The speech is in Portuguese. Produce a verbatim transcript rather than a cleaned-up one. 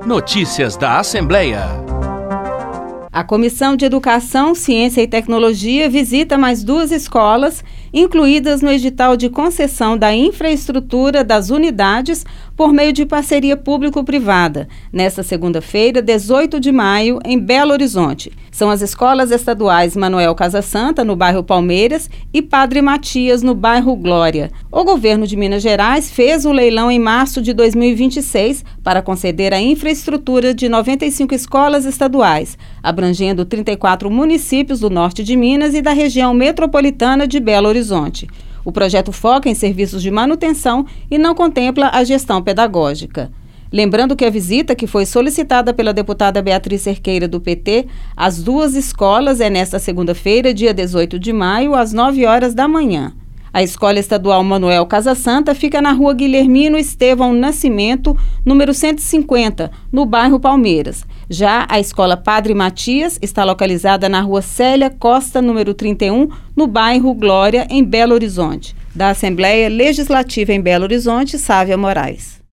Notícias da Assembleia. A Comissão de Educação, Ciência e Tecnologia visita mais duas escolas, incluídas no edital de concessão da infraestrutura das unidades por meio de parceria público-privada, nesta segunda-feira, dezoito de maio, em Belo Horizonte. São as escolas estaduais Manuel Casasanta, no bairro Palmeiras, e Padre Matias, no bairro Glória. O governo de Minas Gerais fez o leilão em março de dois mil e vinte e seis para conceder a infraestrutura de noventa e cinco escolas estaduais, abrangendo trinta e quatro municípios do norte de Minas e da região metropolitana de Belo Horizonte. O projeto foca em serviços de manutenção e não contempla a gestão pedagógica. Lembrando que a visita, que foi solicitada pela deputada Beatriz Cerqueira, do P T, às duas escolas é nesta segunda-feira, dia dezoito de maio, às nove horas da manhã. A Escola Estadual Manuel Casasanta fica na rua Guilhermino Estevão Nascimento, número cento e cinquenta, no bairro Palmeiras. Já a Escola Padre Matias está localizada na rua Célia Costa, número trinta e um, no bairro Glória, em Belo Horizonte. Da Assembleia Legislativa em Belo Horizonte, Sávia Moraes.